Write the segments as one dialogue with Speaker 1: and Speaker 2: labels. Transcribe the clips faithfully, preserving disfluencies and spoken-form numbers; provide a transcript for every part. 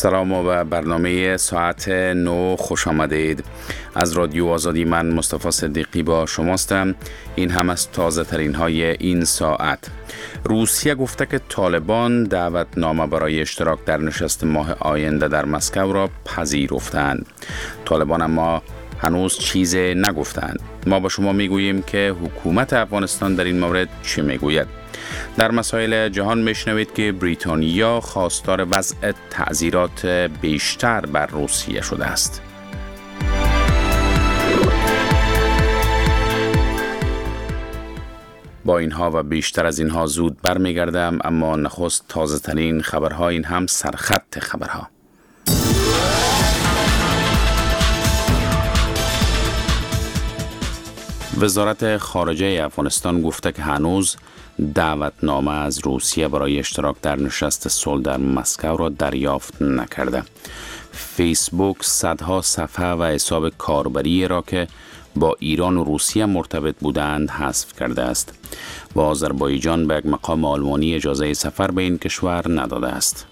Speaker 1: سلام و برنامه ساعت نو خوش آمدید. از رادیو آزادی من مصطفی صدیقی با شماستم. این هم از تازه ترین های این ساعت. روسیه گفته که طالبان دعوتنامه برای اشتراک در نشست ماه آینده در مسکو را پذیرفتند. طالبان اما هنوز چیزی نگفتند. ما با شما میگوییم که حکومت افغانستان در این مورد چه میگوید. در مسائل جهان میشنوید که بریتانیا خواستار وضع تعزیرات بیشتر بر روسیه شده است. با اینها و بیشتر از اینها زود برمیگردم، اما نخست تازه ترین خبرها، این هم سرخط خبرها. وزارت خارجه افغانستان گفته که هنوز دعوتنامه از روسیه برای اشتراک در نشست صلح در مسکو را دریافت نکرده. فیسبوک صدها صفحه و حساب کاربری را که با ایران و روسیه مرتبط بودند حذف کرده است و آذربایجان به یک مقام آلمانی اجازه سفر به این کشور نداده است.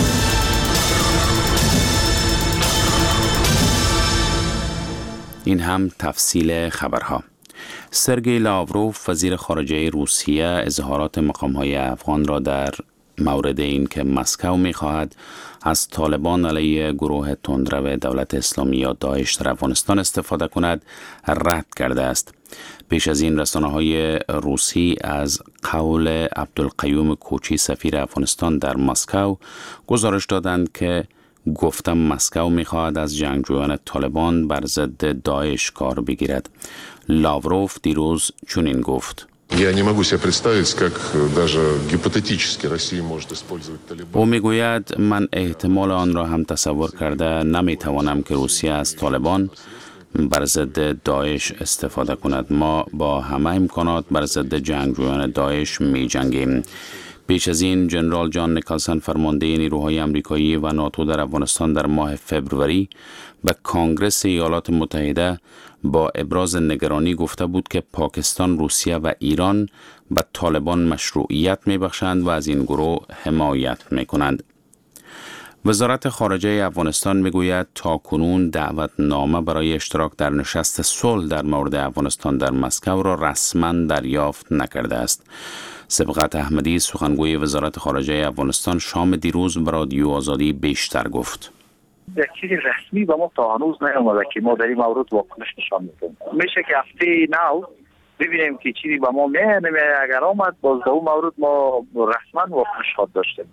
Speaker 1: این هم تفصیل خبرها. سرگئی لاوروف وزیر خارجه روسیه اظهارات مقام‌های افغان را در مورد این که مسکو می‌خواهد از طالبان علیه گروه تندرو دولت اسلامی یا داعش در افغانستان استفاده کند رد کرده است. پیش از این رسانه‌های روسی از قول عبدالقیوم کوچی سفیر افغانستان در مسکو گزارش دادند که گفتم مسکو می‌خواهد از جنگجویان طالبان بر ضد داعش کار بگیرد. لاوروف دیروز چنین گفت: او میگوید من احتمال آن را هم تصور کرده نمیتوانم که روسیه از طالبان بر ضد داعش استفاده کند. ما با همه امکانات بر ضد جنگجویان داعش می جنگیم. پیش از این جنرال جان نیکلسن فرمانده نیروهای آمریکایی و ناتو در افغانستان در ماه فوریه به کانگرس ایالات متحده با ابراز نگرانی گفته بود که پاکستان، روسیه و ایران به طالبان مشروعیت می‌بخشند و از این گروه حمایت می‌کنند. وزارت خارجه افغانستان میگوید تاکنون دعوتنامه برای اشتراک در نشست صلح در مورد افغانستان در مسکو را رسما دریافت نکرده است. سبقت احمدی سخنگوی وزارت خارجه افغانستان شام دیروز به رادیو آزادی بیشتر گفت:
Speaker 2: یک چیزی رسمی به ما تا هنوز نیامده که ما در این مورد واکنش نشان میدیم. میشه که هفته نو ببینیم که چیزی به ما میاد، اگر آمد باز در اون مورد ما رسما واکنش خواهد داشتیم.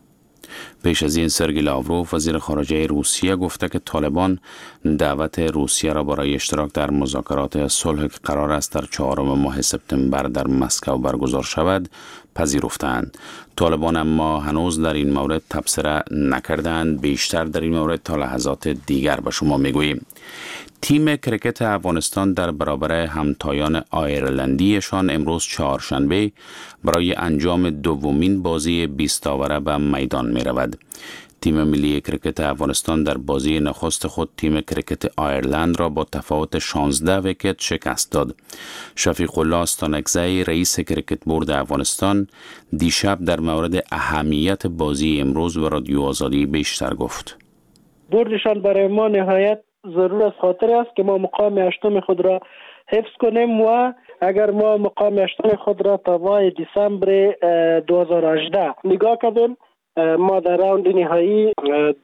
Speaker 1: پیش از این سرگئی لاوروف وزیر خارجه روسیه گفته که طالبان دعوت روسیه را برای اشتراک در مذاکرات صلح که قرار است در چهارم ماه سپتامبر در مسکو برگزار شود پذیرفتند. طالبان اما هنوز در این مورد تبصره نکردند. بیشتر در این مورد تا لحظات دیگر به شما میگوییم. تیم کرکت افغانستان در برابر همتایان آیرلندیشان امروز چهارشنبه برای انجام دومین بازی بیست آوره به میدان می رود. تیم ملی کرکت افغانستان در بازی نخست خود تیم کرکت آیرلند را با تفاوت شانزده ویکت شکست داد. شفیق الله استانکزی رئیس کرکت بورد افغانستان دیشب در مورد اهمیت بازی امروز و رادیو آزادی بیشتر گفت:
Speaker 3: بردشان برای ما نهایت ضرور از خاطر است که ما مقام هشتم خود را حفظ کنیم و اگر ما مقام هشتم خود را تا ماه دسامبر دو هزار و هجده نگاه کردیم، ما در راوند نهایی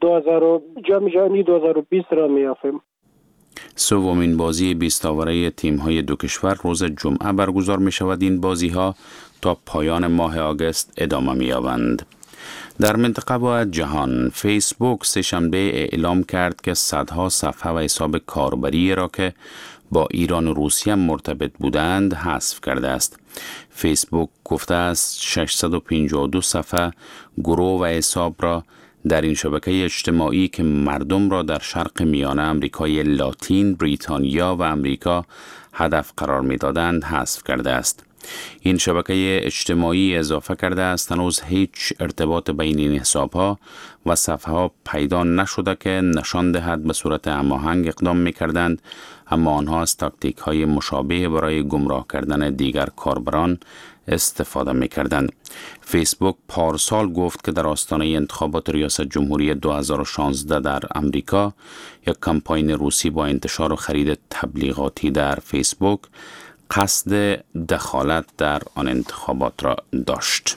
Speaker 3: جام جهانی دو هزار و بیست را می‌یابیم.
Speaker 1: سومین بازی بیست آوره تیم‌های دو کشور روز جمعه برگزار می‌شود. این بازی‌ها تا پایان ماه آگوست ادامه می‌یابند. در منطقه و جهان، فیسبوک سه‌شنبه اعلام کرد که صدها صفحه و حساب کاربری را که با ایران و روسیه مرتبط بودند حذف کرده است. فیسبوک گفته است ششصد و پنجاه و دو صفحه گروه و حساب را در این شبکه اجتماعی که مردم را در شرق میانه امریکای لاتین، بریتانیا و امریکا هدف قرار می‌دادند حذف کرده است. این شبکه اجتماعی اضافه کرده است هنوز هیچ ارتباط بین این حساب‌ها و صفحه‌ها پیدا نشده که نشان دهد به صورت هماهنگ اقدام می‌کردند، اما آنها از تاکتیک‌های مشابه برای گمراه کردن دیگر کاربران استفاده می‌کردند. فیسبوک پارسال گفت که در آستانه انتخابات ریاست جمهوری دو هزار و شانزده در امریکا یک کمپاین روسی با انتشار و خرید تبلیغاتی در فیسبوک قصد دخالت در آن انتخابات را داشت.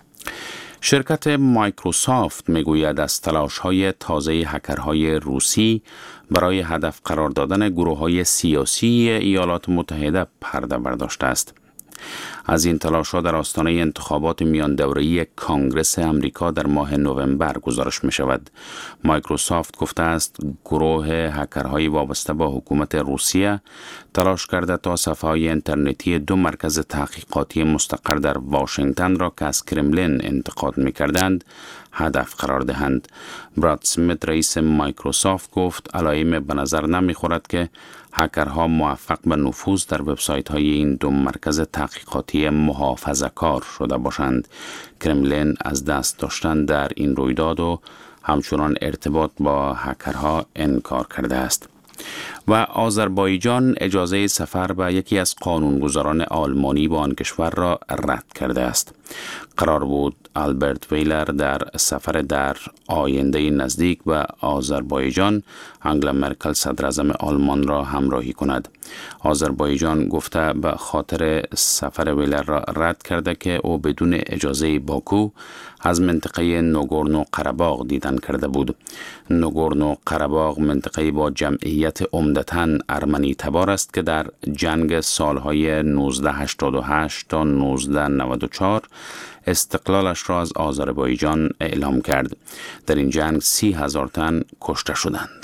Speaker 1: شرکت مایکروسافت میگوید از تلاش‌های تازه هکرهای روسی برای هدف قرار دادن گروه‌های سیاسی ایالات متحده پرده برداشته است. از این تلاش‌ها در آستانه انتخابات میان دوره‌ای کانگرس امریکا در ماه نوامبر گزارش می شود. مایکروسافت گفته است گروه هکرهای وابسته با حکومت روسیه تلاش کرده تا صفحه‌های اینترنتی دو مرکز تحقیقاتی مستقر در واشنگتن را که از کرملین انتقاد می کردند هدف قرار دهند. براد سمیت رئیس مایکروسافت گفت علائم به نظر نمی خورد که هکرها موفق به نفوذ در وبسایت های این دو مرکز تحقیقاتی محافظه‌کار شده باشند. کرملین از دست داشتن در این رویداد و همچنان ارتباط با هکرها انکار کرده است. و آذربایجان اجازه سفر به یکی از قانونگذاران آلمانی به آن کشور را رد کرده است. قرار بود آلبرت ویلر در سفر در آینده نزدیک به آذربایجان انگلا مرکل صدر اعظم آلمان را همراهی کند. آذربایجان گفته به خاطر سفر ویلر را رد کرده که او بدون اجازه باکو از منطقه نوگورنو قره‌باغ دیدن کرده بود. نوگورنو قره‌باغ منطقه با جمعیت عمدتاً ارمنی تبار است که در جنگ سالهای نوزده هشتاد و هشت تا نوزده نود و چهار استقلالش را از آذربایجان اعلام کرد. در این جنگ سی هزار تن کشته شدند.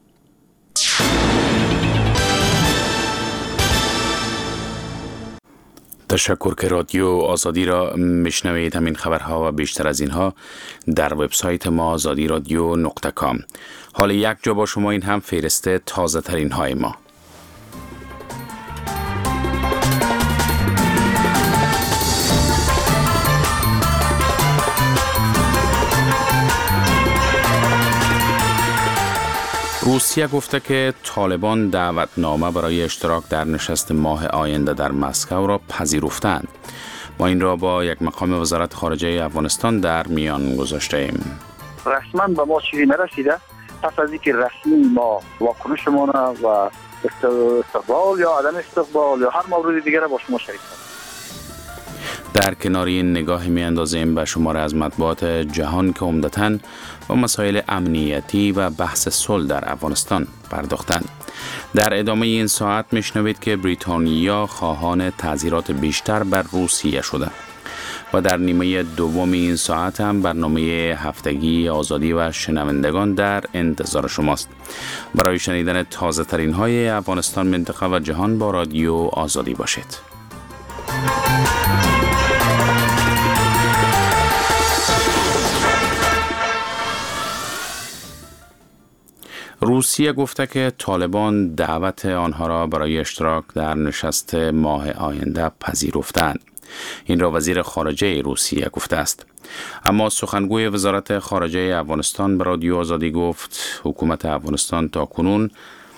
Speaker 1: تشکر که رادیو آزادی را میشنوید. همین خبرها و بیشتر از اینها در وبسایت ما آزادی رادیو نقطه کام. حالا یک جا با شما این هم فهرست تازه ترین های ما. روسیه گفته که طالبان دعوتنامه برای اشتراک در نشست ماه آینده در مسکو را پذیرفتند. ما این را با یک مقام وزارت خارجه افغانستان در میان گذاشته ایم.
Speaker 2: رسما به ما چیزی نرسیده. پس از اینکه رسمی ما واکنشمان و استقبال یا عدم استقبال یا هر مورد دیگر را با شما شریک کنیم.
Speaker 1: در کنار این نگاه می اندازیم به شماره از مطبوعات جهان که عمدتاً با مسائل امنیتی و بحث صلح در افغانستان پرداختند. در ادامه این ساعت میشنوید که بریتانیا خواهان تعزیرات بیشتر بر روسیه شده و در نیمه دوم این ساعت هم برنامه هفتگی آزادی و شنوندگان در انتظار شماست. برای شنیدن تازه ترین های افغانستان، منطقه و جهان با رادیو آزادی باشید. روسیه گفته که طالبان دعوت آنها را برای اشتراک در نشست ماه آینده پذیرفتند. این را وزیر خارجه روسیه گفته است. اما سخنگوی وزارت خارجه افغانستان به رادیو آزادی گفت حکومت افغانستان تا کنون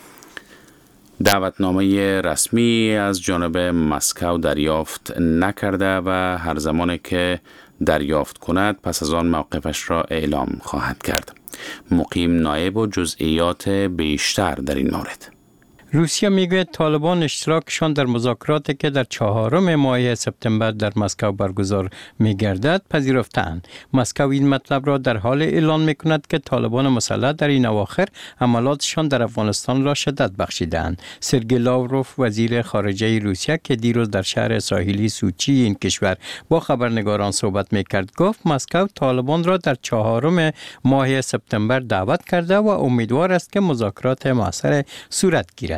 Speaker 1: دعوتنامه رسمی از جانب مسکو دریافت نکرده و هر زمان که دریافت کند پس از آن موقفش را اعلام خواهد کرد. مقیم نایب و جزئیات بیشتر در این مورد.
Speaker 4: روسیه میگوید طالبان اشتراکشان در مذاکراتی که در چهارم ماه سپتامبر در مسکو برگزار میگردد پذیرفتند. مسکو این مطلب را در حال اعلان میکند که طالبان مسلح در این اواخر عملاتشان در افغانستان را شدت بخشیدند. سرگئی لاوروف وزیر خارجه روسیه که دیروز در شهر ساحلی سوچی این کشور با خبرنگاران صحبت میکرد گفت مسکو طالبان را در چهارم ماه سپتامبر دعوت کرده و امیدوار است که مذاکرات مؤثر صورت گیرد.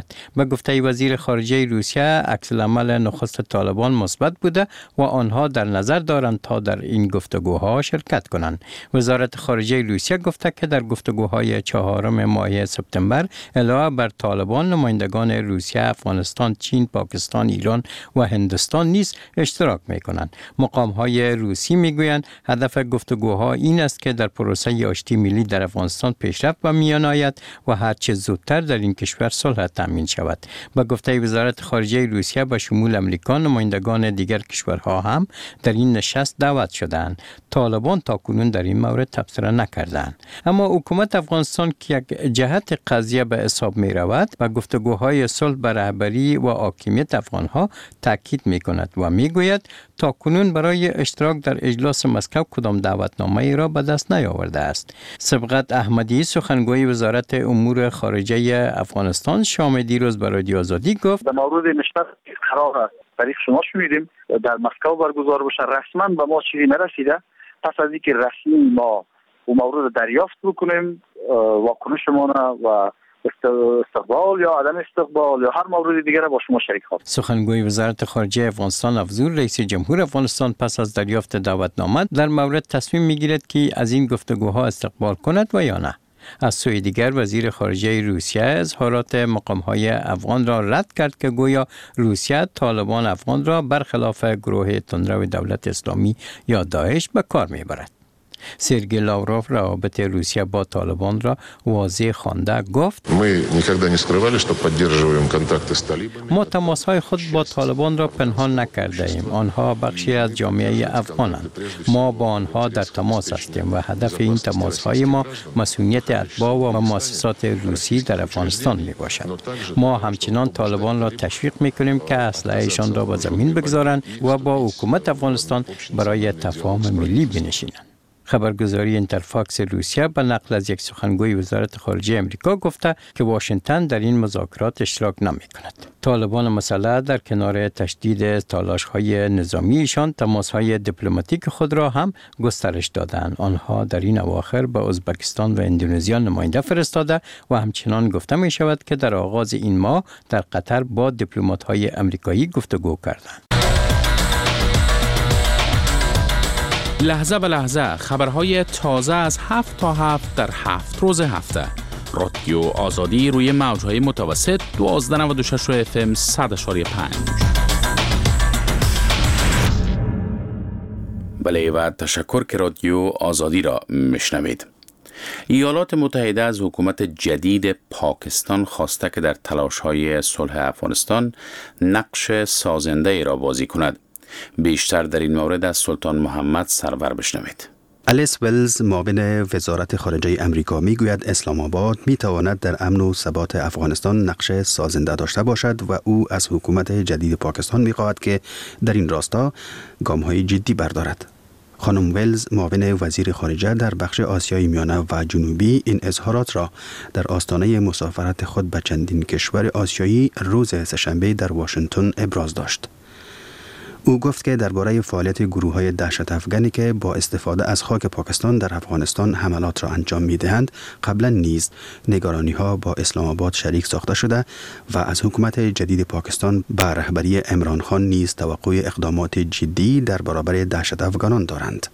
Speaker 4: کند. به گفته وزیر خارجه روسیه، عکس العمل نخست طالبان مثبت بوده و آنها در نظر دارند تا در این گفتگوها شرکت کنند. وزارت خارجه روسیه گفته که در گفتگوهای چهارم ماه سپتامبر علاوه بر طالبان، نمایندگان روسیه، افغانستان، چین، پاکستان، ایران و هندوستان نیز اشتراک می‌کنند. مقام‌های روسی می‌گویند هدف گفتگوها این است که در پروسه آشتی ملی در افغانستان پیشرفت به میان آید و هر چه زودتر در این کشور صلح تامین شود. به گفته وزارت خارجه روسیه به شمول امریکا، نمایندگان دیگر کشورها هم در این نشست دعوت شدند. طالبان تاکنون در این مورد تبصره نکردند. اما حکومت افغانستان که یک جهت قضیه به حساب می رود و گفتگوهای صلح بر رهبری و حاکمیت افغانها تاکید می کند و می گوید تاکنون برای اشتراک در اجلاس مسکو کدام دعوتنامه ای را به دست نیاورده است. سبقت احمدی، سخنگوی وزارت امور خارجه افغانستان، شام دیروز به رادیو آزادی گفت
Speaker 2: در مورد نشست قرار تاریخ شما شنیدیم در مسکو برگزار بشه، رسما به ما چیزی نرسیده. پس از اینکه رسمی ما اون مورد دریافت بکنیم، واکنش ما و استقبال یا عدم استقبال یا هر مورد دیگر با شما شریک خواهیم.
Speaker 4: سخنگوی وزارت خارجه افغانستان افزود رئیس جمهور افغانستان پس از دریافت دعوتنامه در مورد تصمیم میگیرد که از این گفتگوها استقبال کند و یا نه. از سوی دیگر وزیر خارجه روسیه اظهارات مقام‌های افغان را رد کرد که گویا روسیه طالبان افغان را برخلاف گروه تندرو دولت اسلامی یا داعش به کار میبرد. سرگئی لاوروف روابط روسیه با طالبان را واضح خوانده گفت ما تماس‌های خود با طالبان را پنهان نکرده ایم. آنها بخشی از جامعه افغانند. ما با آنها در تماس هستیم و هدف این تماس‌های ما مسئولیت اتباع و مؤسسات روسی در افغانستان می باشد. ما همچنان طالبان را تشویق می کنیم که اسلحه‌شان را به زمین بگذارند و با حکومت افغانستان برای تفاهم ملی بنشینند. خبرگزاری اینترفاکس روسیه به نقل از یک سخنگوی وزارت خارجه امریکا گفته که واشنگتن در این مذاکرات اشتراک نمی کند. طالبان مسلح در کنار تشدید تلاش‌های نظامیشان، تماس‌های دیپلماتیک خود را هم گسترش دادند. آنها در این اواخر به ازبکستان و اندونزیا نماینده فرستاده و همچنان گفته می شود که در آغاز این ماه در قطر با دیپلمات‌های امریکایی گفتگو کردند.
Speaker 1: لحظه به لحظه خبرهای تازه از هفت تا هفت در هفت روز هفته. رادیو آزادی روی موجهای متوسط دوازده نود و شش اف ام صد اشاری پنج. بله و تشکر که رادیو آزادی را میشنوید. ایالات متحده از حکومت جدید پاکستان خواسته که در تلاش‌های صلح افغانستان نقش سازنده ای را بازی کند. بیشتر در این مورد از سلطان محمد سرور بشنوید.
Speaker 5: الیس ولز، معاون وزارت خارجه امریکا، میگوید اسلام آباد میتواند در امن و ثبات افغانستان نقش سازنده داشته باشد و او از حکومت جدید پاکستان میخواهد که در این راستا گام‌های جدی بردارد. خانم ولز، معاون وزیر خارجه در بخش آسیای میانه و جنوبی، این اظهارات را در آستانه مسافرت خود به چندین کشور آسیایی روز سه‌شنبه در واشنگتن ابراز داشت. او گفت که درباره فعالیت گروه‌های دهشت افغانی که با استفاده از خاک پاکستان در افغانستان حملات را انجام می‌دهند، قبلا نیز نگرانی‌ها با اسلام آباد شریک ساخته شده و از حکومت جدید پاکستان به رهبری عمران خان نیز توقع اقدامات جدی در برابر دهشت افغانان دارند.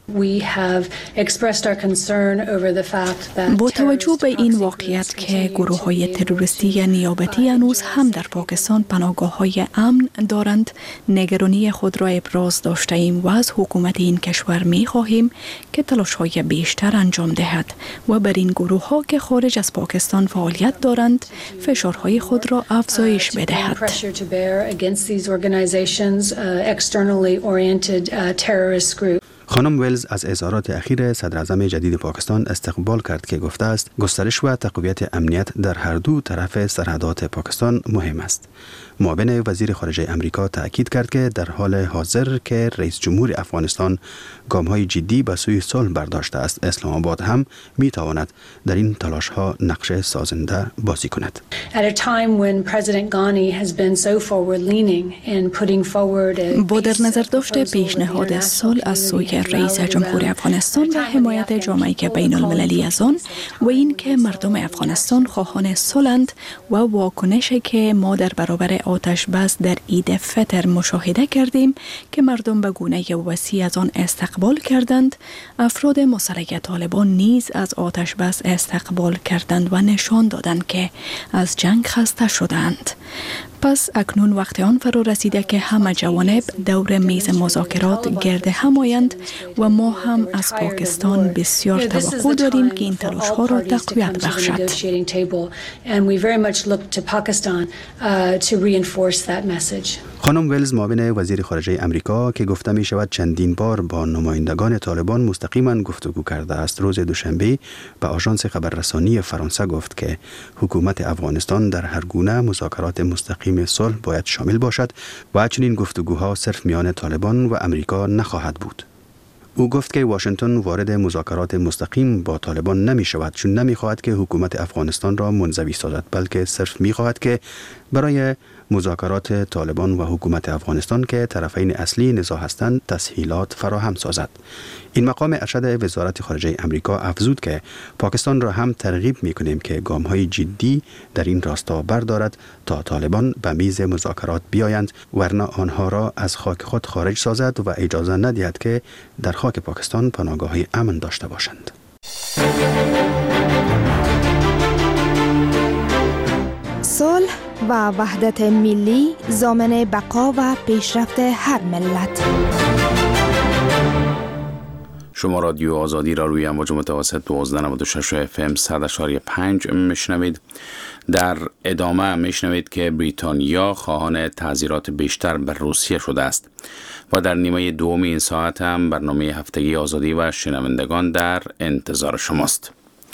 Speaker 6: با توجه به این واقعیت که گروه‌های تروریستی نیابتی هنوز هم در پاکستان پناهگاه‌های امن دارند، نگرانی خود را ابراز داشته ایم و از حکومت این کشور می خواهیم که تلاش‌های بیشتر انجام دهد و بر این گروه‌ها که خارج از پاکستان فعالیت دارند فشارهای خود را افزایش بدهد.
Speaker 5: خانم ولز از اظهارات اخیر صدر اعظم جدید پاکستان استقبال کرد که گفته است گسترش و تقویت امنیت در هر دو طرف سرحدات پاکستان مهم است. معاون وزیر خارجه امریکا تأکید کرد که در حال حاضر که رئیس جمهور افغانستان گام‌های جدی به سوی صلح برداشته است، اسلام آباد هم می‌تواند در این تلاش‌ها نقش سازنده بازی کند.
Speaker 6: با در نظر داشت پیشنهاد صلح از سوی رئیس جمهور افغانستان و حمایت جامعه بین المللی از آن و این که مردم افغانستان خواهان صلح‌اند و واکنشی که ما در برابر آتش بس در عید فطر مشاهده کردیم که مردم به گونه وسیع از آن استقبال کردند، افراد مسلح طالبان نیز از آتش بس استقبال کردند و نشان دادند که از جنگ خسته شدند. پس اکنون وقت آن فرا رسیده که همه جوانب دور میز مذاکرات گرد هم آیند و ما هم از پاکستان بسیار توقع داریم که این تلاش ها را تقویت بخشد.
Speaker 5: خانم ولز معاون وزیر خارجه امریکا که گفته می شود چندین بار با نمایندگان طالبان مستقیما گفتگو کرده است، روز دوشنبه به آژانس خبررسانی فرانسه گفت که حکومت افغانستان در هر گونه مذاکرات مستقیم صلح باید شامل باشد و چنین گفتگوها صرف میان طالبان و امریکا نخواهد بود. او گفت که واشنگتن وارد مذاکرات مستقیم با طالبان نمی شود چون نمی خواهد که حکومت افغانستان را منزوی سازد، بلکه صرف می خواهد که برای مذاکرات طالبان و حکومت افغانستان که طرفین اصلی نزاع هستند تسهیلات فراهم سازد. این مقام ارشد وزارت خارجه امریکا افزود که پاکستان را هم ترغیب می کنیم که گام‌های جدی در این راستا بردارد تا طالبان به میز مذاکرات بیایند، ورنه آنها را از خاک خود خارج سازد و اجازه ندهد که در خاک پاکستان پناهگاه امن داشته باشند.
Speaker 7: صلح و وحدت ملی ضامن بقا و پیشرفت هر ملت.
Speaker 1: شما رادیو آزادی را روی امواج متوسط دوازده نود و شش اف ام صد و پنج میشنوید. در ادامه میشنوید که بریتانیا خواهان تعزیرات بیشتر بر روسیه شده است و در نیمه دوم این ساعت هم برنامه هفتگی آزادی و شنوندگان در انتظار شماست.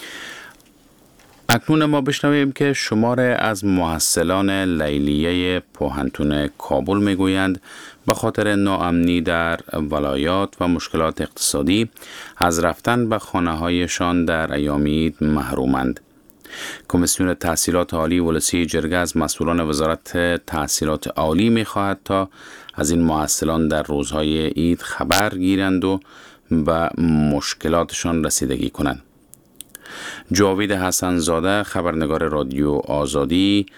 Speaker 1: اکنون ما بشنویم که شماره از محصلان لیلیه پوهنتون کابل میگویند به خاطر ناامنی در ولایات و مشکلات اقتصادی از رفتن به خانه‌هایشان در ایام عید محرومند. کمیسیون تحصیلات عالی ولسی جرگه از مسئولان وزارت تحصیلات عالی می‌خواهد تا از این محصلان در روزهای عید خبر گیرند و به مشکلاتشان رسیدگی کنند. جاوید حسن زاده خبرنگار رادیو آزادی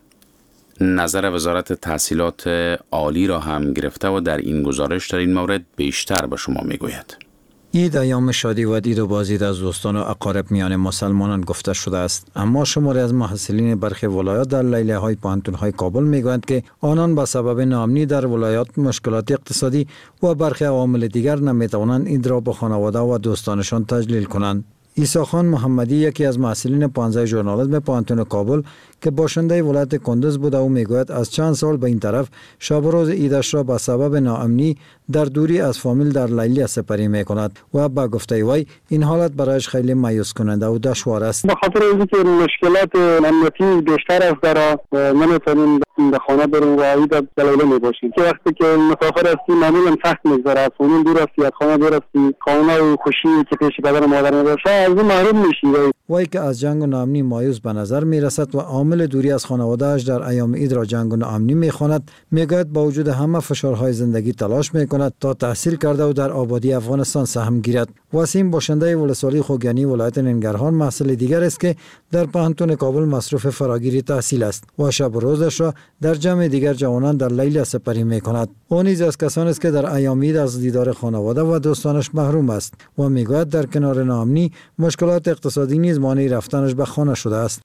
Speaker 1: نظر وزارت تحصیلات عالی را هم گرفته و در این گزارش در این مورد بیشتر به شما میگوید.
Speaker 8: عید ایام شادی و دید و بازدید از دوستان و اقارب میان مسلمانان گفته شده است، اما شماری از محصلین برخی ولایات در لیلیه های پوهنتون های کابل میگویند که آنان به سبب ناامنی در ولایات، مشکلات اقتصادی و برخی عوامل دیگر نمیتوانند عید را با خانواده و دوستانشان تجلیل کنند. عیسی خان محمدی یکی از محصلین پانزده ژورنالیسم پوهنتون کابل که باشنده ولایت کندز بود او میگوید از چند سال به این طرف شب و روز عیدش را به سبب ناامنی در دوری از فامیل در لیلیه سپری میکند و با گفته وی این حالت برایش خیلی مایوس کننده و دشوار است.
Speaker 3: به خاطر اینکه مشکلات امنیتی بیشتر است در نمیتونیم به خانه بریم و عید در لیلیه میباشیم که وقتی که مسافر هستی معمولا سخت میگذره، از فامیل دور هستی، از خانه دور هستی، خانه و خوشی که پیش پدر و مادر میباشه از این محروم میشی.
Speaker 8: وی که از جنگ و ناامنی مایوس به نظر میرسد و عامل دوری از خانواده‌اش در ایام عید را جنگ و ناامنی میخواند، میگوید با وجود همه فشارهای زندگی تلاش میکند تا تحصیل کرده و در آبادی افغانستان سهم گیرد. وسیم باشنده ولسوالی خوگیانی ولایت ننگرهار محصل دیگر است که در پوهنتون کابل مصروف فراگیری تحصیل است و شب و روزش را در جمع دیگر جوانان در لیلیه سپری میکند. او نیز از کسانی است که در ایام عید از دیدار خانواده و دوستانش محروم است و میگوید در کنار ناامنی مشکلات اقتصادی نیز مانع رفتنش به خانه شده است.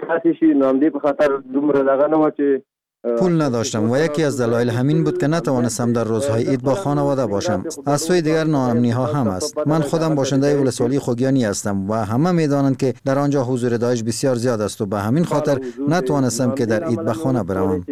Speaker 9: پول نداشتم و یکی از دلایل همین بود که نتوانستم در روزهای عید با خانواده باشم. از سوی دیگر ناامنی ها هم است. من خودم باشنده ولسوالی خوگیانی هستم و همه میدانند که در آنجا حضور داعش بسیار زیاد است و به همین خاطر نتوانستم که در عید به خانه بروم.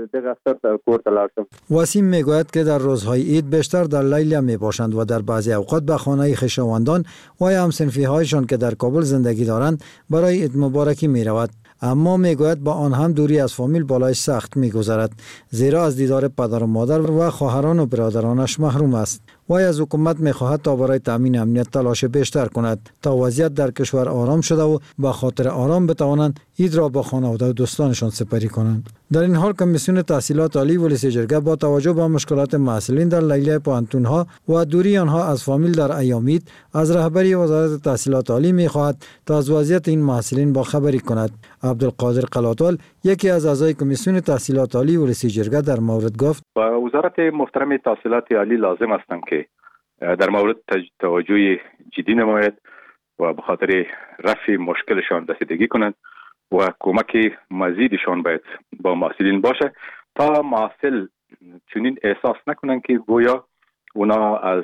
Speaker 8: وسیم میگوید که در روزهای عید بیشتر در لیلیه می باشند و در بعضی اوقات به خانه خویشاوندان و همصنفی هایشان که در کابل زندگی دارند برای عید مبارکی می رود. اما میگوید با آن هم دوری از فامیل بالایش سخت میگذرد، زیرا از دیدار پدر و مادر و خواهران و برادرانش محروم است. وی از حکومت می‌خواهد تا برای تامین امنیت تلاش بیشتر کند تا وضعیت در کشور آرام شده و با خاطر آرام بتوانند عید را با خانواده و دوستانشان سپری کنند. در این حال کمیسیون تحصیلات عالی ولسی جرگه با توجه به مشکلات محصلین در لیلیه پوهنتون‌ها و دوری آنها از فامیل در ایام عید از رهبری وزارت تحصیلات عالی می‌خواهد تا از وضعیت این محصلین با خبری کند. عبدالقادر قلاتوال یکی از اعضای کمیسیون تحصیلات عالی ولسی جرگه در مورد گفت:
Speaker 10: وزارت محترم تحصیلات عالی لازم هستند که در مورد توجه جدی نماید و به خاطر رفع مشکلشان رسیدگی کنند و کمک مزیدشان باید با محصلین باشه تا محصل چنین احساس نکنند که گویا اونا از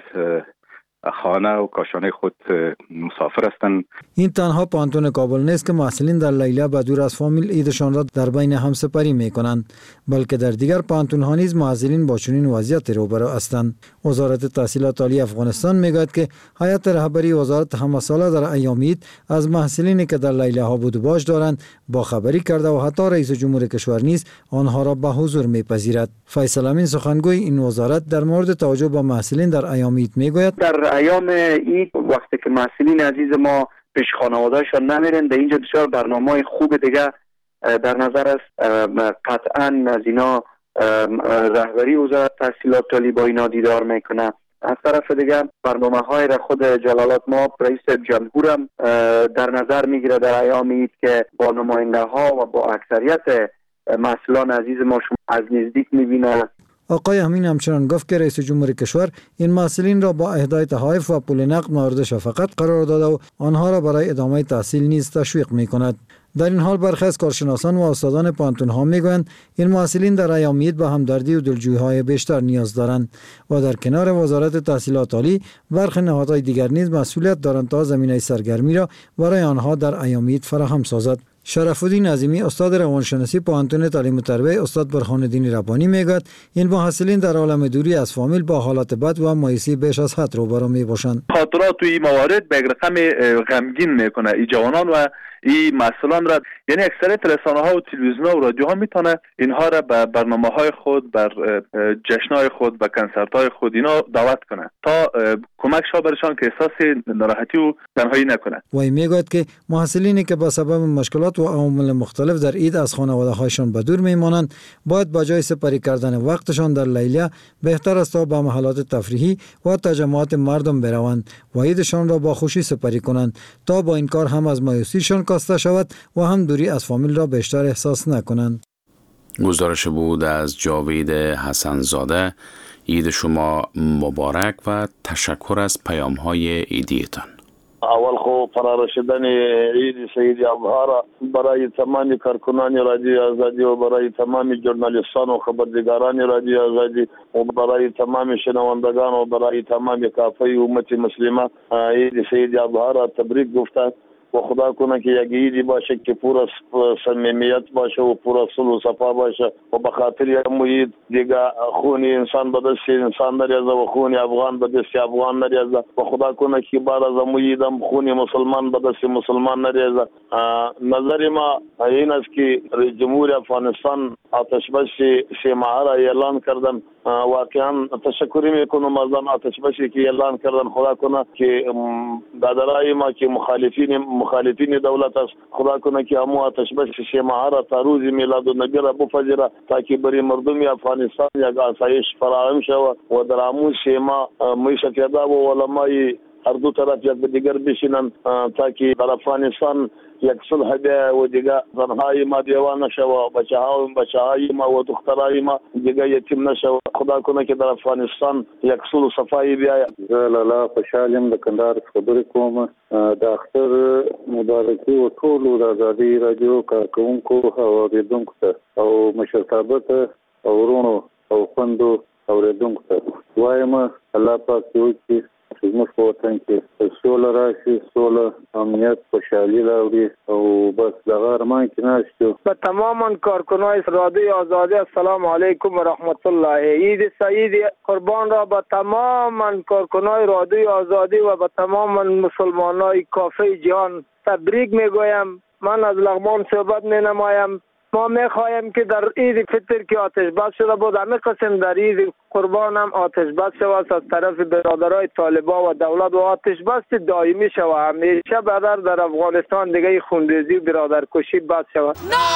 Speaker 10: خانه و کاشانه خود مسافر هستند.
Speaker 8: این تنها پانتون کابل نیست که محصلین در لیلیه به دور از فامیل عیدشان را در بین هم سپری می کنند، بلکه در دیگر پانتون ها نیز محصلین با چنین وضعیت روبرو هستند. وزارت تحصیلات عالی افغانستان میگوید که هیئت رهبری وزارت همه ساله در ایام عید از محصلینی که در لیلیه ها بود و باش دارند با خبری کرده و حتی رئیس جمهور کشور نیز آنها را به حضور میپذیرد. فیصل امین سخنگوی این وزارت در مورد توجه به محصلین در ایام عید میگوید:
Speaker 11: در ایام عید وقتی که محصلین عزیز ما پیش خانواده‌شان نمیرن، در اینجا بسیار برنامه‌های خوب دیگه در نظر است. قطعاً از اینا رهبری وزارت تحصیلات عالی با اینا دیدار میکنه. از طرف دیگه برنامه‌های را خود جلالت ما رئیس جمهور هم در نظر میگیره در ایام عید که با نماینده ها و با اکثریت محصلان عزیز ما شما از نزدیک میبینه.
Speaker 8: آقای امین همچنان گفت که رئیس جمهور کشور این محصلین را با اهدای تحائف و پول نقد مورد شفقت قرار داده و آنها را برای ادامه تحصیل نیز تشویق می‌کند. در این حال برخی از کارشناسان و استادان پانتون‌ها میگویند این محصلین در ایام عید به همدردی و دلجویی‌های بیشتر نیاز دارند و در کنار وزارت تحصیلات عالی برخی نهادهای دیگر نیز مسئولیت دارند تا زمینه سرگرمی را برای آنها در ایام عید فراهم سازد. شرف الدین عظیمی استاد روانشناسی پوهنتون تعلیم و تربیت استاد برهان الدین ربانی میگوید این محصلین در عالم دوری از فامیل با حالات بد و مایوسی بیش از حد روبرو میباشند.
Speaker 12: خاطرات توی این موارد به رقم غمگین میکنه ای جوانان و این مسئولان را، یعنی اکثریت رسانه ها و تلویزیون ها و رادیو ها میتونه اینها را به برنامه های خود، بر جشن های خود، به کنسرت های خود اینا دعوت کنه تا کمک شا برشان که احساس ناراحتی و تنهایی نکنه.
Speaker 8: و میگوید که محصلینی که به سبب مشکلات و عوامل مختلف در عید از خانواده هایشان به دور میمانند باید به جای سپری کردن وقتشان در لیلیه بهتر است تا به محلات تفریحی و تجمعات مردم بروند و عیدشان را با خوشی سپری کنند تا با این کار هم از مایوسیشان کاسته شود و هم دوری از فامیل را بیشتر احساس نکنند.
Speaker 1: گزارش بود از جاوید حسن زاده. عید شما مبارک و تشکر از پیام های عیدیتان.
Speaker 13: اول خو فرارشیدن عید سید ابهار برای تمام کارکنان رادیو آزادی و برای تمام ژورنالیستان و خبرنگاران رادیو آزادی و برای تمام شنوندگان و برای تمام کافه امت مسلمه عید سید ابهار تبریک گفتم و خدا کنه که یک عیدی باشه که پر صمیمیت باشه و پر صلح و صفا باشه و به خاطر یک عید دیگه خون انسان به دست انسان نریزه و خون افغان به دست افغان نریزه و خدا کنه که بعد از عید هم خون مسلمان به دست مسلمان نریزه. نظر ما این است که رئیس جمهور افغانستان آتش بس سه ماه را اعلان کردن. واقعا تشکر میکنم از آن آتش بسی که اعلان کردن. خدا کنه که دادرای ما که مخالفین مخالفین دولت است خدا کنه که همو آتش بس سه ماه را تا روز میلاد النبی را بپذیره تا که برای مردم افغانستان یک آسایش فراهم شود و در همون سه ماه معیشت یاده و علمای هر دو طرف یک به دیگر بشینن تا که در افغانستان یک صلح بیا و دیگه زنهای ما دیوان نشه و بچه ها و بچه های ما و دخترهای ما دیگه یتیم نشه. خدا کنه که در افغانستان یک صلح و صفایی بیا.
Speaker 14: لالا خوشحالم د کندهار خبرې کوم. د اختر مبارکي او ټولو د ازادي رادیو کارکونکو او اوریدونکو ته او مشرتابه ته او ورونو او خویندو اوریدونکو ته وایم الله پاک یو چې زموږ په وطن کې سوله راشي، سوله امنیت خوشحالي راوړي او بس دغه ارمان کې ناست یو.
Speaker 15: به تماما کارکنان رادیو آزادی السلام علیکم و رحمت الله. عید سعید قربان را به تماما کارکنان رادیو آزادی و به تماما مسلمانای کافه جهان تبریک میگویم. من از لغمان صحبت می نمایم. ما میخواهیم که در عید فطر که آتش بس شده بود همه قسم در عید قربانم آتش بس شود از طرف برادرای طالبان و دولت و آتش بس دائمی شود. همیشه برادر در افغانستان دیگه خونریزی و برادر کشی بس شود.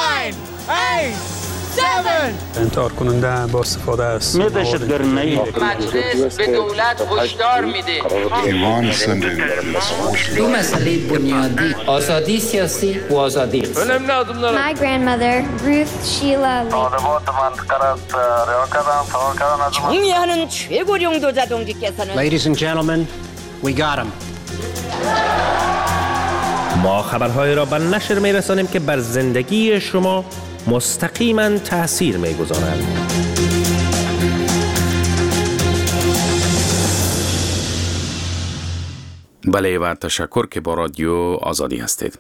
Speaker 16: انتحار کننده با استفاده است.
Speaker 17: می دهشتگردی. مجلس به دولت هشدار میده.
Speaker 18: دو مسئله بنیادی، آزادی سیاسی و آزادی اقتصادی.
Speaker 19: My grandmother, Ruth Sheila
Speaker 18: 총리하는 최고령 도자동지께서는
Speaker 20: Ladies and gentlemen, we got him.
Speaker 21: ما خبرهای را به نشر میرسانیم که بر زندگی شما مستقیما تأثیر میگذارند.
Speaker 1: بله و تشکر که با رادیو آزادی هستید.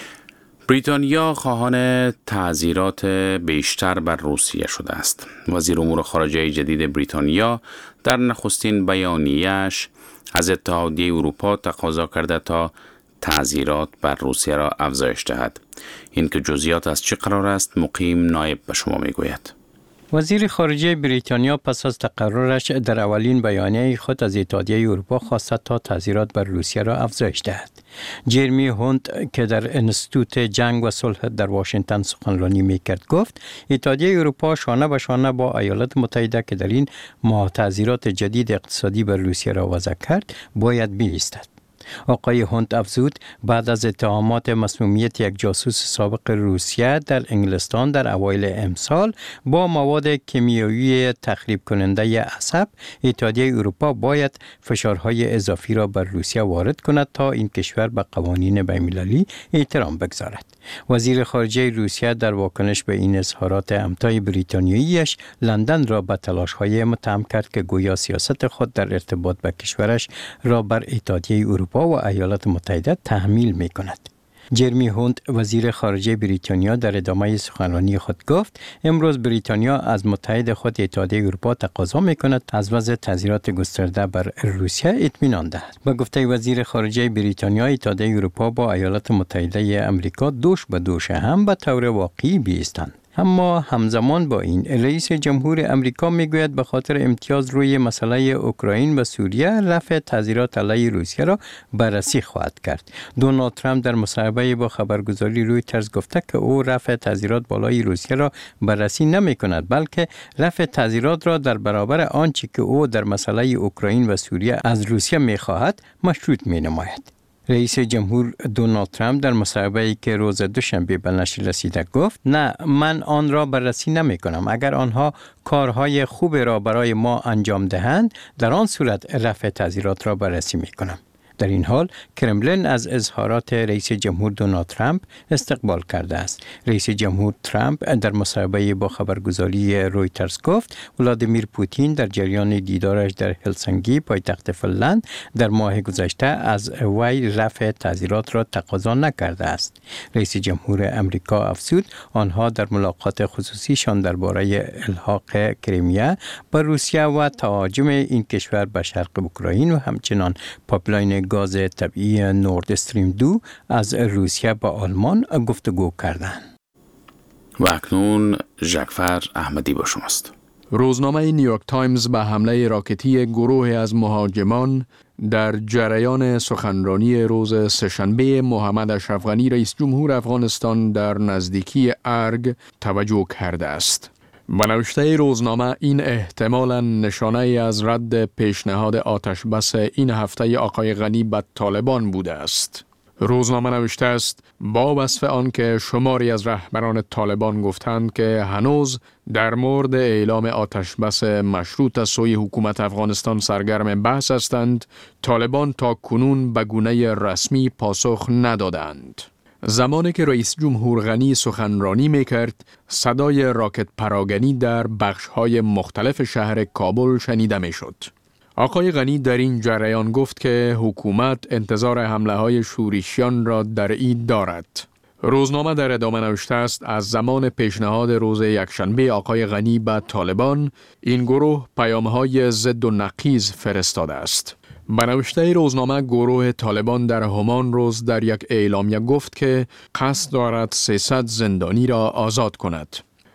Speaker 1: بریتانیا خواهان تعزیرات بیشتر بر روسیه شده است. وزیر امور خارجه جدید بریتانیا در نخستین بیانیه‌اش از اتحادیه اروپا تقاضا کرده تا تعزیرات بر روسیه را افزایش دهد. این که جزئیات از چه قرار است مقیم نایب به شما میگوید.
Speaker 4: وزیر خارجه بریتانیا پس از تقررش در اولین بیانیه خود از اتحادیه اروپا خواست تا تعزیرات بر روسیه را افزایش دهد. جرمی هوند که در انستیتوت جنگ و صلح در واشنگتن سخنرانی میکرد گفت اتحادیه اروپا شانه به شانه با ایالات متحده که در این ماه تعزیرات جدید اقتصادی بر روسیه را وضع کرد باید بایستد. آقای هوند افزود بعد از اتهامات مسمومیت یک جاسوس سابق روسیه در انگلستان در اوایل امسال با مواد کیمیایی تخریب کننده عصب، اتحادیه اروپا باید فشارهای اضافی را بر روسیه وارد کند تا این کشور به قوانین بین‌المللی احترام بگذارد. وزیر خارجه روسیه در واکنش به این اظهارات امتای بریتانیاییش لندن را به تلاش‌های متهم کرد که گویا سیاست خود در ارتباط با کشورش را بر اتحادیه اروپا و ایالات متحده تحمیل می کند. جرمی هوند وزیر خارجه بریتانیا در ادامه سخنرانی خود گفت امروز بریتانیا از متحد خود اتحادیه اروپا تقاضا می کند از وضع تعزیرات گسترده بر روسیه اطمینان دهد. با گفته وزیر خارجه بریتانیا اتحادیه اروپا با ایالات متحده آمریکا دوش به دوش هم به طور واقعی بایستند. اما همزمان با این رئیس جمهور امریکا میگوید به خاطر امتیاز روی مسئله اوکراین و سوریه رفع تعزیرات علیه روسیه را بررسی خواهد کرد. دونالد ترامپ در مصاحبه با خبرگزاری رویترز گفته که او رفع تعزیرات بالای روسیه را بررسی نمی کند بلکه رفع تعزیرات را در برابر آنچه که او در مسئله اوکراین و سوریه از روسیه می خواهد مشروط می نماید. رئیس جمهور دونالد ترامپ در مصاحبه‌ای که روز دوشنبه به نشر رسیده گفت نه من آن را بررسی نمی کنم. اگر آنها کارهای خوب را برای ما انجام دهند در آن صورت رفع تعزیرات را بررسی می کنم. در این حال کرملین از اظهارات رئیس جمهور دونالد ترامپ استقبال کرده است. رئیس جمهور ترامپ در مصاحبه با خبرگزاری رویترز گفت ولادیمیر پوتین در جریان دیدارش در هلسینکی پایتخت فنلند در ماه گذشته از وی رفع تعزیرات را تقاضا نکرده است. رئیس جمهور امریکا افزود آنها در ملاقات خصوصیشان درباره الحاق کریمیا به روسیه و تهاجم این کشور به شرق اوکراین و همچنان پایپلاین گاز طبیعی نورد استریم دو از روسیه با آلمان گفتگو کردند.
Speaker 1: و اکنون ژکفر احمدی با شماست.
Speaker 22: روزنامه نیویورک تایمز به حمله راکتی گروه از مهاجمان در جریان سخنرانی روز سه‌شنبه محمد اشرف غنی رئیس جمهور افغانستان در نزدیکی ارگ توجه کرده است. به نوشته روزنامه این احتمالاً نشانه از رد پیشنهاد آتش بس این هفته آقای غنی به طالبان بوده است. روزنامه نوشته است با وصف آن که شماری از رهبران طالبان گفتند که هنوز در مورد اعلام آتش بس مشروط از سوی حکومت افغانستان سرگرم بحث هستند، طالبان تا کنون به گونه رسمی پاسخ ندادند. زمانی که رئیس جمهور غنی سخنرانی میکرد، صدای راکت پراگنی در بخش‌های مختلف شهر کابل شنیده میشد. آقای غنی در این جریان گفت که حکومت انتظار حمله‌های شورشیان را در عید دارد. روزنامه در ادامه نوشته است از زمان پیشنهاد روز یکشنبه آقای غنی به طالبان، این گروه پیام‌های ضد و نقیض فرستاده است. به نوشته روزنامه گروه طالبان در همان روز در یک اعلامیه گفت که قصد دارد سیصد زندانی را آزاد کند.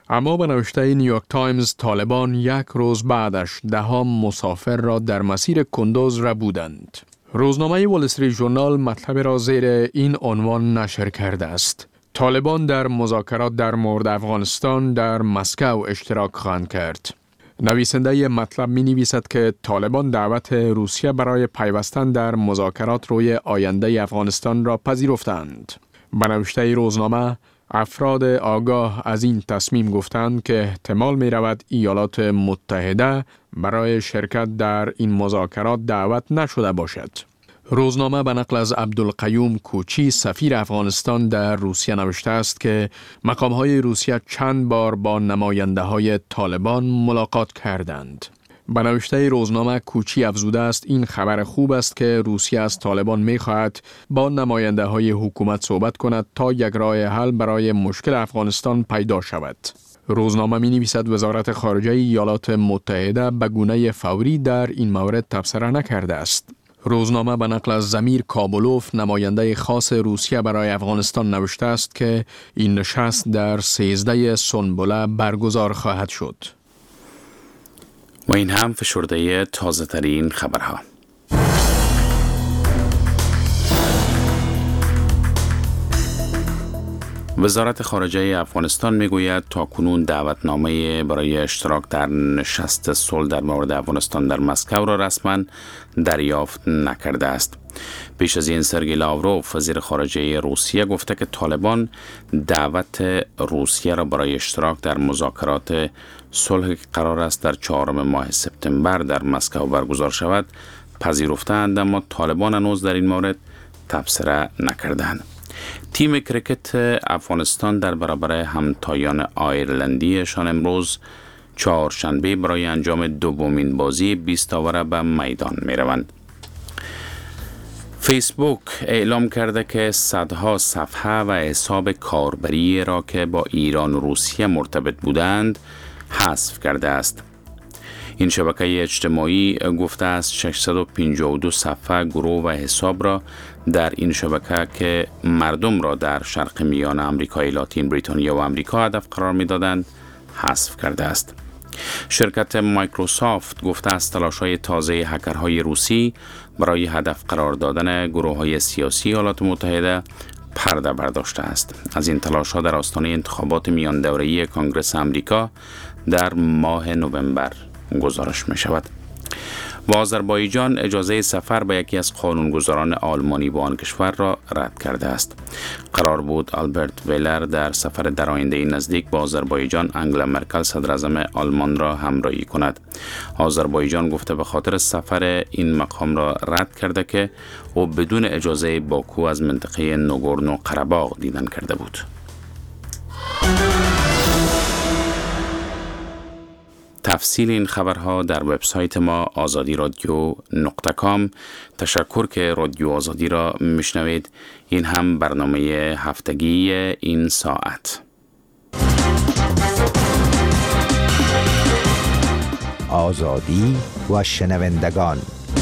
Speaker 22: اما به نوشته نیویورک تایمز طالبان یک روز بعدش ده‌ها مسافر را در مسیر کندوز ربودند. روزنامه وال استریت ژورنال مطلب را زیر این عنوان نشر کرده است: طالبان در مذاکرات در مورد افغانستان در مسکو اشتراک خواهند کرد. نویسنده مطلب می نویسد که طالبان دعوت روسیه برای پیوستن در مذاکرات روی آینده افغانستان را پذیرفتند. به نوشته روزنامه، افراد آگاه از این تصمیم گفتند که احتمال می رود ایالات متحده برای شرکت در این مذاکرات دعوت نشده باشد. روزنامه به نقل از عبدالقیوم کوچی سفیر افغانستان در روسیه نوشته است که مقام‌های روسیه چند بار با نماینده‌های طالبان ملاقات کردند. به نوشته روزنامه کوچی افزوده است این خبر خوب است که روسیه از طالبان می‌خواهد با نماینده‌های حکومت صحبت کند تا یک راه حل برای مشکل افغانستان پیدا شود. روزنامه می‌نویسد وزارت خارجه ایالات متحده به گونه فوری در این مورد تبصره نکرده است. روزنامه به نقل از ضمیر کابولوف نماینده خاص روسیه برای افغانستان نوشته است که این نشست در سیزده سنبله برگزار خواهد شد.
Speaker 1: و این هم فشرده تازه ترین خبرها. وزارت خارجه افغانستان میگوید تا کنون دعوتنامه برای اشتراک در نشست صلح در مورد افغانستان در مسکو را رسما دریافت نکرده است. پیش از این سرگئی لاوروف وزیر خارجه روسیه گفته که طالبان دعوت روسیه را برای اشتراک در مذاکرات صلح که قرار است در چهارم ماه سپتامبر در مسکو برگزار شود پذیرفتند، اما طالبان هنوز در این مورد تبصره نکردند. تیم کرکت افغانستان در برابر همتایان آیرلندیشان امروز چهارشنبه برای انجام دومین بازی بیست آوره به میدان می روند. فیسبوک اعلام کرده که صدها صفحه و حساب کاربری را که با ایران و روسیه مرتبط بودند حذف کرده است. این شبکه اجتماعی گفته است ششصد و پنجاه و دو صفحه گروه و حساب را در این شبکه که مردم را در شرق میانه آمریکای لاتین، بریتانیا و آمریکا هدف قرار می‌دادند حذف کرده است. شرکت مایکروسافت گفته است تلاش‌های تازه هکرهای روسی برای هدف قرار دادن گروه‌های سیاسی ایالات متحده پرده برداشته است. از این تلاش‌ها در آستانه انتخابات میان دوره‌ای کنگره آمریکا در ماه نوامبر گزارش می شود. و آذربایجان اجازه سفر به یکی از قانونگذاران آلمانی به آن کشور را رد کرده است. قرار بود آلبرت ویلر در سفر در آینده نزدیک با آذربایجان انگلا مرکل صدر اعظم آلمان را همراهی کند. آذربایجان گفته به خاطر سفر این مقام را رد کرده که او بدون اجازه باکو از منطقه نگورنو قره‌باغ دیدن کرده بود. تفصیل این خبرها در وبسایت ما آزادی رادیو نقطه کام. تشکر که رادیو آزادی را میشنوید. این هم برنامه هفتگی این ساعت.
Speaker 2: آزادی و شنوندگان.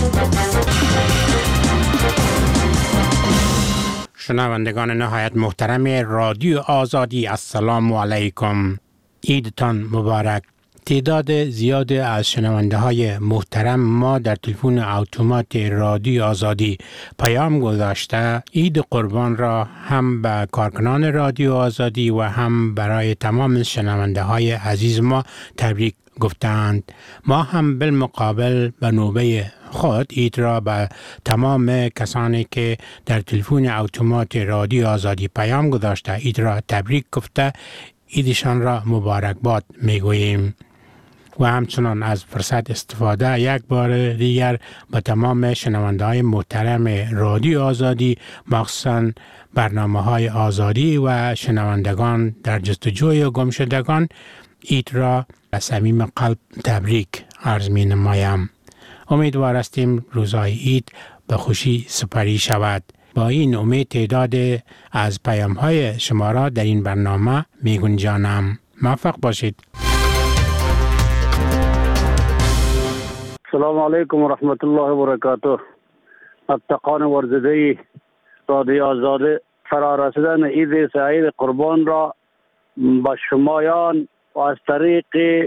Speaker 20: شنوندگان نهایت محترم رادیو آزادی، السلام علیکم. عیدتان مبارک. تعداد زیاد از شنونده های محترم ما در تلفن اتومات رادیو آزادی پیام گذاشته عید قربان را هم به کارکنان رادیو آزادی و هم برای تمام شنونده های عزیز ما تبریک گفتند. ما هم بالمقابل به نوبه خود عید را به تمام کسانی که در تلفن اتومات رادیو آزادی پیام گذاشته عید را تبریک گفته عیدشان را مبارکباد میگوییم. و همچنان از فرصت استفاده یک بار دیگر به تمام شنونده های محترم رادیو آزادی، مخصوصا برنامه های آزادی و شنوندگان در جستجوی و گمشدگان، عید را از صمیم قلب تبریک عرض می نمایم. امیدوار هستیم روزهای عید به خوشی سپری شود. با این امید تعداد از پیام های شما را در این برنامه می گنجانم. موفق باشید.
Speaker 6: السلام علیکم و رحمت الله و برکاته. اتقان ورزدهی رادیو آزادی فرا رسیدن عید سعید قربان را به شمایان و از طریق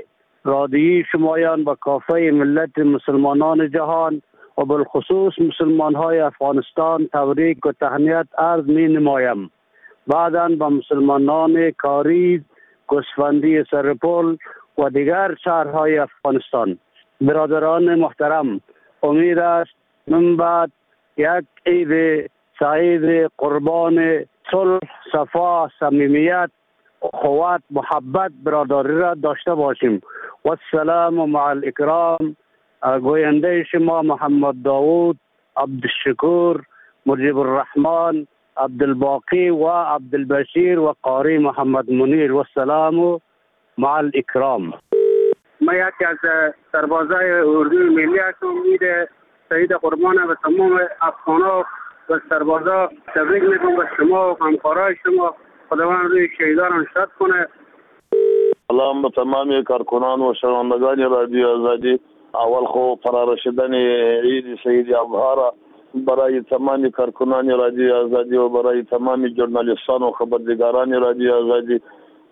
Speaker 6: رادیوی شمایان و کافه ملت مسلمانان جهان و بالخصوص مسلمان های افغانستان تبریک و تهنیت عرض می نمایم. بعداً به مسلمانان کاریز، گوسفندی سرپل و دیگر شهرهای افغانستان. برادران محترم، امید است من بعد یک عید سعید قربان صلح، صفا، صمیمیت، اخوت، محبت، برادری را داشته باشیم. و السلام مع الاکرام. گوینده شما محمد داوود، عبدالشکور، مجیب الرحمن، عبدالباقی و عبدالبشیر و قاری محمد منیر. و السلام مع الاکرام.
Speaker 5: ما یکی از سربازای اردوی ملی هستم. عید سعید قربان و تمام افغانا و سربازا تبریک میگم به شما و همکارای شما. خداوند روی شهیدان شاد کنه.
Speaker 13: سلام به تمامی کارکنان و شنوندگان رادیو آزادی. اول خو فرار شدن عید سعید ابها برای تمامی کارکنان رادیو آزادی و برای تمامی ژورنالیستان و خبرنگاران رادیو آزادی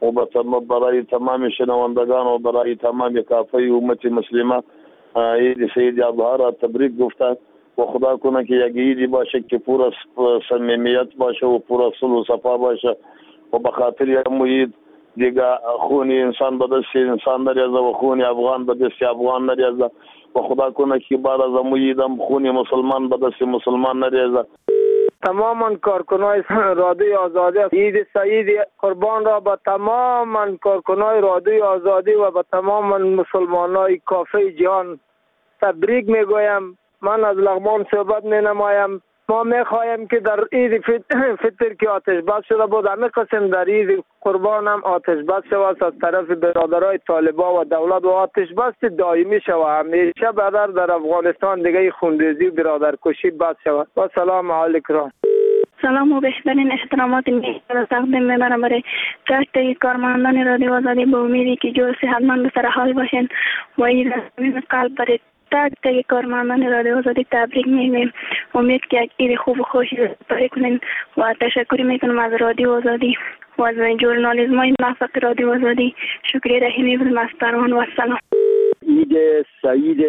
Speaker 13: و برای تمامی شنوندگان و برای تمامی کافه امت مسلمه عید سعید ابها را تبریک گفتن و خدا کنه که یک عیدی باشه که پر صمیمیت باشه و پر صلح و صفا باشه و به خاطر یک عید دیگه خون انسان به دست انسان نریزه و خون افغان به دست افغان نریزه و خدا کنه که بعد از عیدم خون مسلمان به دست مسلمان نریزه.
Speaker 15: تماما کارکنای رادیوی آزادی عید سعید قربان را به تماما کارکنای رادیوی آزادی و به تمام مسلمانای کافه جهان تبریک میگویم. من از لغمان صحبت می نمایم. ما می خواهیم که در عید فطر که آتش بس شده بود، همه قسم در عید قربان هم آتش بس شود از طرف برادرای طالبا و دولت و آتش بس دائمی شود. همیشه بدر در افغانستان دیگه خوندریزی و برادرکشی بس شود. و سلام علیکم.
Speaker 7: سلام و بهترین احترامات می را تقدیم می‌برم برای گشت کارمندان رادیو آزادی به امیدی که جو صحتمند و سرحال باشین و عید از قلب برای تک تک کارمندان رادیو آزادی تبریک میگیم. امید که یک عید خوب و خوشی برای کنین و تشکر میکنم از رادیو آزادی و از ژورنالیسم موفق رادیو آزادی. شکریه رحیمی بالمستران و سلام.
Speaker 23: عید سعید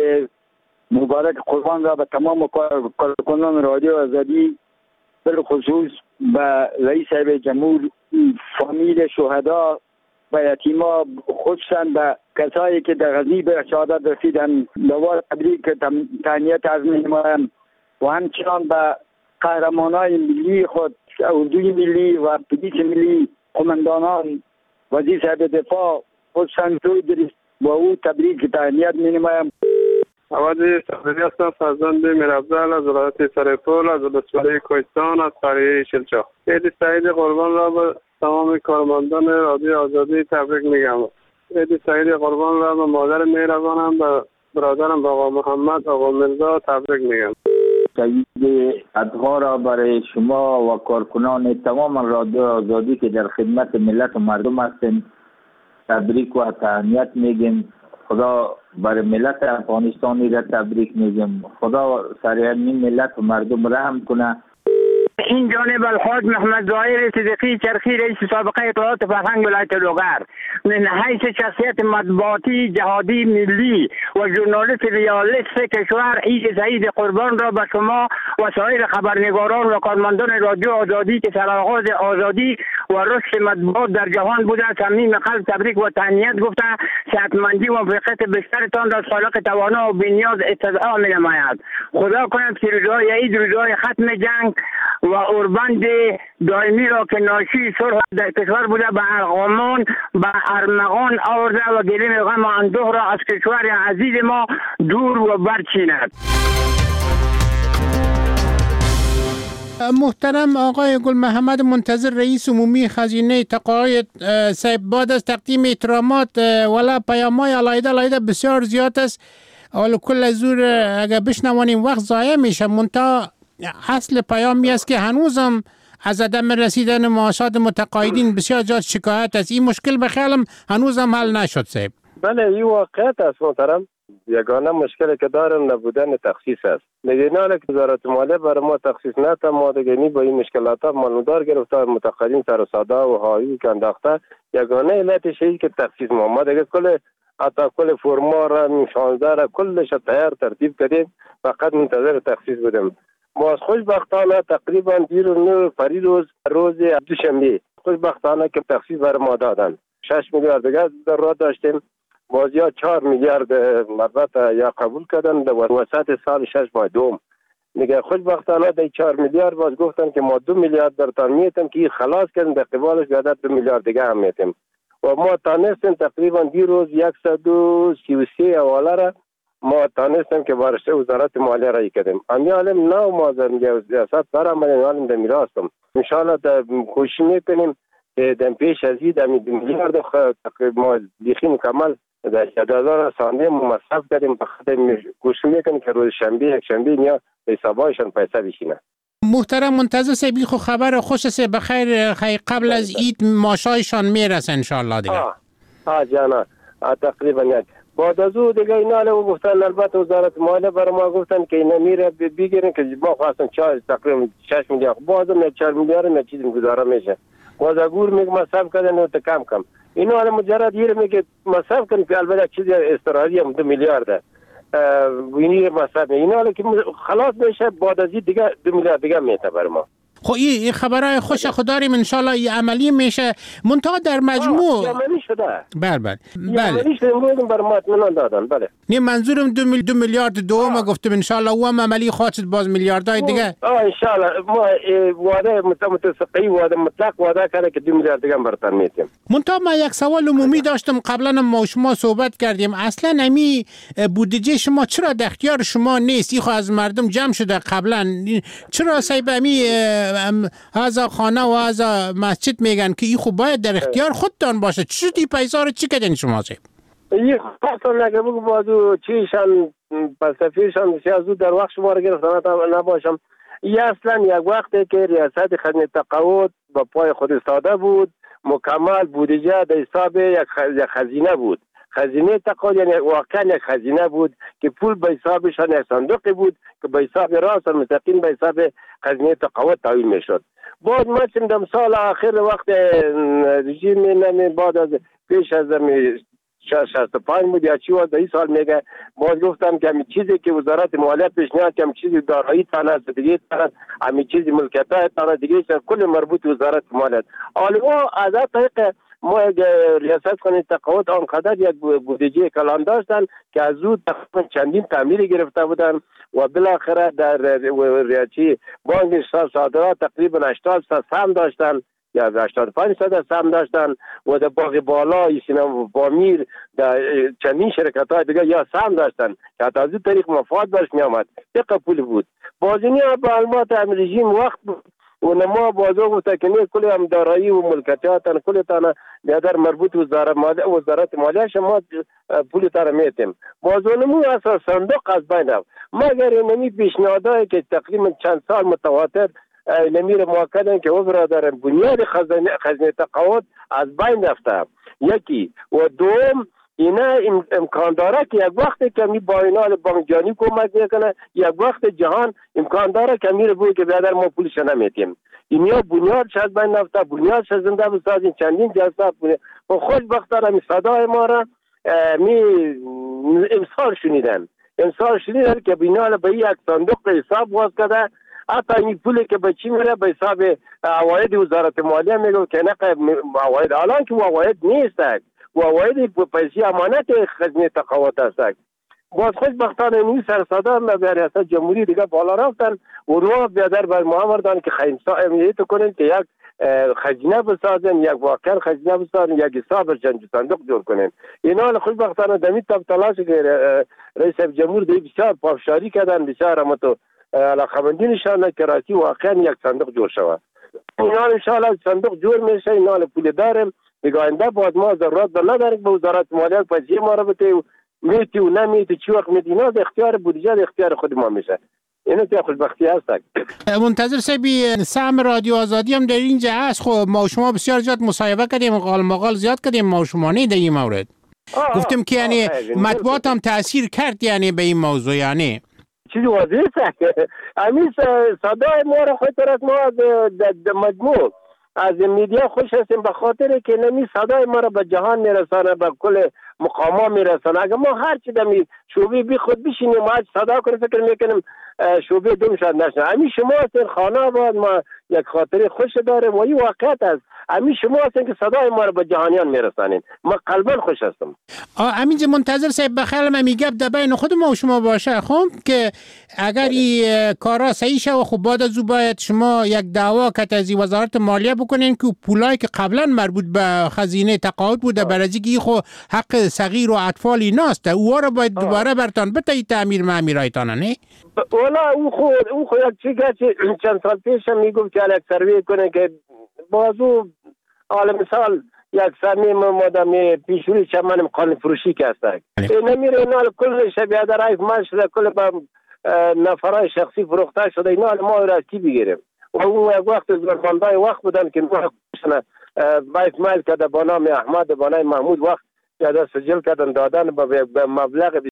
Speaker 23: مبارک قربان را به تمام کارکنان رادیو آزادی بالخصوص به رئیس جمهور، فامیل شهدا و یتیما، خصوصا به کسایی که در غزنی به شهادت رسیدن دوباره تبریک تهنیت عرض می‌نمایم و همچنان به قهرمانان ملی خود، اردوی ملی و پلیس ملی، قماندانان، وزیر صاحب دفاع خصوصا توی و او تبریک تهنیت می‌نمایم.
Speaker 5: عوضی صفری هستم، فرزند میرافزال از ولایت سرپل، از ولسوالی کوهستان، از قریه شلچا. عید سعید قربان را به تمام کارمندان رادیو آزادی تبریک میگم. عید سعید قربان را به مادر مهربانم، به برادرم آقا محمد، آقا مرزا تبریک میگم.
Speaker 24: سعید ادها را برای شما و کارکنان تمام رادیو آزادی که در خدمت ملت و مردم هستند تبریک و تهنیت میگیم. خدا برای ملت افغانستانی را تبریک میگم. خدا سر همین ملت و مردم رحم کنه.
Speaker 25: این جانب الحاج محمد ظاهر صدیقی چرخی رئیس سابقه اطلاعات فرهنگ ولایت لوگر من حیث شخصیت مطبوعاتی جهادی ملی و ژورنالیست ریالیست کشور عید سعید قربان را به شما و سایر خبرنگاران و کارمندان رادیو آزادی که سرآغاز آزادی و رشد مطبوعات در جهان بوده صمیم قلب تبریک و تهنیت گفته صحتمندی و موفقیت بیشترتان را خالق توانا و بی‌نیاز استدعا می‌نماید. خدا کند که روزهای عید روزهای ختم جنگ و اوربند دائمی را که ناشی صلح در کشور بوده به ارغمان به ارمغان آورده و گلیم غم و اندوه را از کشور عزیز ما دور و برچیند.
Speaker 20: محترم آقای گل محمد منتظر رئیس عمومی خزینه تقاعد صاحب، بعد از تقدیم احترامات ولی پیام‌های علایده علایده بسیار زیاد است. حالا کل زور اگر بشنوانیم وقت ضایع میشه. منتها اصل پیامی است که هنوزم از عدم رسیدن معاشات متقاعدین بسیار جا شکایت است. این مشکل به خیالم هنوزم حل نشد صاحب.
Speaker 26: بله این واقعیت است محترم.
Speaker 5: یگانه مشکلی که دارم نبودن تخصیص است. نگیناله که وزارت مالیه برای ما تخصیص نده، ما دیگه با این مشکلات ها معلومدار گرفته، متقدم سر و سادا و هایی که انداخته. یگانه علتش اینه که تخصیص ما ما دیگه کل حتی کل فرما را شانزده را کلش تیار ترتیب کردیم، فقط منتظر تخصیص بودیم. ما از خوشبختانه تقریبا دیر و نو پریروز روز دوشنبه خوشبختانه که تخصیص برای ما دادن. شش میلیارد دیگه ضرورت داشتیم، بازی ها چهار میلیارد مربوط یا قبول کردن در وسط سال شش ماه دوم. میگه خوشبختانه در چهار میلیارد باز گفتن که ما دو میلیارد در تان میتیم که خلاص کردن، در قبالش بیادر دو میلیارد دیگه هم میتیم و ما تانستیم تقریبا دی روز یکصد و سی و سه حواله را ما تانستیم که بارشته وزارت مالیه رای کردیم. امی علم نو ما در سیاست برامدیم علم در میراستم انشاءالله در کوشش میکنیم که در پیش از این دمی دو میلیارد ما دیخی مکمل در جدازار سانده مصرف کردیم، بخاطر کوشش میکنیم که روز شنبه یک شنبه نیا به حسابایشان پیسه بشینه.
Speaker 20: محترم منتظر سیبی خو خبر خوش سه بخیر خی قبل از عید ماشایشان میرسه انشالله دیگه.
Speaker 5: آه آه جانا آه تقریبا یک بعد از او دیگه اینا له گفتن البته وزارت مالیه برای ما گفتن که اینا میره بگیرن که ما خواستن چای تقریبا شش میلیارد بازم چهار میلیارد نه چیزی گزاره میشه. وزگور میگه مصرف کردن و کم کم اینا الان مجرد یه میگه مصرف کنن که البته چیزی استرالیا هم دو میلیارد وینی مصرف اینا الان که خلاص میشه بعد از دیگه دو میلیارد دیگه میته بر ما.
Speaker 20: خب این خبرهای خوش خداریم انشالله این عملی میشه منتها در مجموع
Speaker 5: عملی شده.
Speaker 20: بله بله بله
Speaker 5: عملی شده امروز بر ما اطمینان دادن. بله
Speaker 20: نه منظورم دو, میل... دو میلیارد دوم گفتم انشالله او هم عملی خواهد باز میلیاردهای دیگه.
Speaker 5: آه انشالله ما وعده متفقی وعده مطلق وعده کرده که دو میلیارد دیگه برتن میتیم.
Speaker 20: منتها من یک سوال عمومی داشتم قبلا ما شما صحبت کردیم اصلا امی بودجه شما چرا در اختیار شما نیست؟ این خو از مردم جمع شده قبلا چرا سایب امی از خانه و از مسجد میگن که این خو باید در اختیار خودتان باشه؟ چی شد این پیسا رو چی کردین شما سایب؟
Speaker 5: این خواستم نگه بگو بازو چیشان فلسفیشان بسیار زود در وقت شما رو گرفتن نباشم. این اصلا یک وقتی که ریاست خزینه تقاعد با پای خود استاده بود مکمل بودجه در حساب یک خزینه بود. خزینه تقاعد یعنی واقعا یک خزینه بود که پول به حسابشان یک صندوقی بود که به حساب راست مستقیم به حساب خزینه تقاعد تحویل میشد. بعد ما چند دم سال آخر وقت رژیم نمی بعد از پیش از شصت و پنج بود یا چی بود این سال میگه باز گفتم که همین چیزی که وزارت مالیه پیشنهاد که همین چیزی دارایی تانه است دیگه تانه همین چیزی ملکیت های تانه دیگه کل مربوط وزارت مالیه. حالا از طریق ما ریاست خانه تقاعد آنقدر یک بودجه کلان داشتن که از او تقریبا چندین تعمیر گرفته بودن و بالاخره در ریاچی بانک صادرات تقریبا هشتاد درصد سهم داشتن یا هشتاد و پنج درصد سهم داشتن و در باغ بالا سینما بامیر در چندین شرکت های دیگه یا سهم داشتن که حتی از این طریق مفاد برش می آمد. دقیق پول بود. بازینی ها به علمات هم رژیم وقت بود و نما بازو گفته که نه کلی هم دارایی و ملکتیاتن کلی تانه بیادر مربوط وزارت مالیه وزارت مالیه شما پولی تانه میتیم بازو نمو اصلا صندوق از بین رفت مگر نمی پیشنهادهایی که تقریبا چند سال متواتر نمیر موکدن که او برادر بنیاد خزینه, خزینه تقاعد از بین رفته. یکی و دوم اینا امکان داره که یک وقت که می با اینا بانک جهانی کمک میکنه یک وقت جهان امکان داره که میره بوی که بیادر ما پولش نمیتیم. اینا بنیاد شد بین رفته بنیاد شد زنده بسازین چندین جلسه بنیاد و خوشبختانه می صدای ما را می امسال شنیدن امسال شنیدن که بنا به یک صندوق حساب باز کرده حتی این پولی که به چی میره به حساب عواید وزارت مالیه میگه که نه عواید الان که عواید نیست و عواید پیسه امانت خزینه تقاعد است. باز خوشبختانه این سرصدا به ریاست جمهوری دیگه بالا رفتن و رو بیادر بر محمدان که خیمسا امیت کنن که یک خزینه بسازن یک واقعا خزینه بسازن یک حساب جنج صندوق جور کنن. اینا خوشبختانه دمی تب تلاش که رئیس جمهور دی بسیار پافشاری کردن بسیار متو علاقمندی نشانه که راتی واقعا یک صندوق جور شود. اینا ان شاء الله صندوق جور میشه اینا پول داریم دیگه آینده باز ما ضرورت نداریم به وزارت مالیه پیسه ما رو بده میتی و نمیتی چی وقت میدینا به اختیار بودجه به اختیار خود ما میشه. اینو که خوشبختی هست.
Speaker 20: منتظر سبی سهم رادیو آزادی هم در اینجا هست. خب ما شما بسیار زیاد مصاحبه کردیم قال مقال زیاد کردیم ما شما نه در این مورد گفتم که یعنی مطبوعات هم تاثیر کرد یعنی به این موضوع یعنی
Speaker 3: چیزی واضح است. همین صدای ما را خود طرف ما در مجموع از میدیا خوش هستیم به خاطر که نمی صدای ما را به جهان میرسانه، به کل مقاما میرسانه. اگر ما هر چی دمی شعبه بی خود بشینیم ما صدا کنیم فکر میکنیم شعبه دوم شد نشنه. همین شما هستین خانه آباد ما یک خاطر خوش داریم و این واقعیت است. همین شما هستین که صدای ما را به جهانیان میرسانین. ما قلبا خوش هستم.
Speaker 20: آه امین منتظر صاحب بخیرم همی گپ در بین خود ما و شما باشه خب که اگر این کارا صحیح شه و خب بعد از او باید شما یک دعوا که از وزارت مالیه بکنین که پولایی که قبلا مربوط به خزینه تقاعد بوده برای اینکه خو حق صغیر و اطفال ایناست او را باید دوباره برتان بتای تعمیر معمیرایتان نه
Speaker 3: والا او خو او خو یک چیزی که چند سال پیش میگفت که یک سروی کنه که بازو حالا مثال یک سمی مادامی پیشوری چمن قانون فروشی که هستن نمیره اینا کل شبیه در ایف مال شده کل با نفرای شخصی فروخته شده اینا ما را کی بگیریم و اون یک وقت زرماندای وقت بودن که ما ایف مال که در بانام احمد بانای محمود وقت یا در سجل کردن دادن به مبلغ